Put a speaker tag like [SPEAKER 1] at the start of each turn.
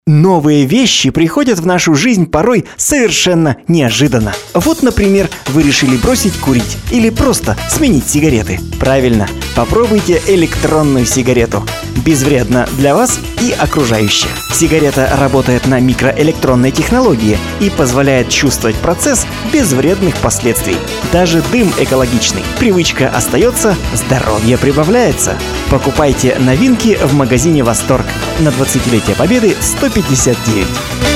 [SPEAKER 1] Новые вещи приходят в нашу жизнь порой совершенно неожиданно. Вот, например, вы решили бросить курить или просто сменить сигареты. Правильно, попробуйте электронную сигарету. Безвредно для вас и окружающих. Сигарета работает на микроэлектронной технологии и позволяет чувствовать процесс без вредных последствий. Даже дым экологичный. Привычка остается, здоровье прибавляется. Покупайте новинки в магазине «Восторг». На 20-летие Победы 159.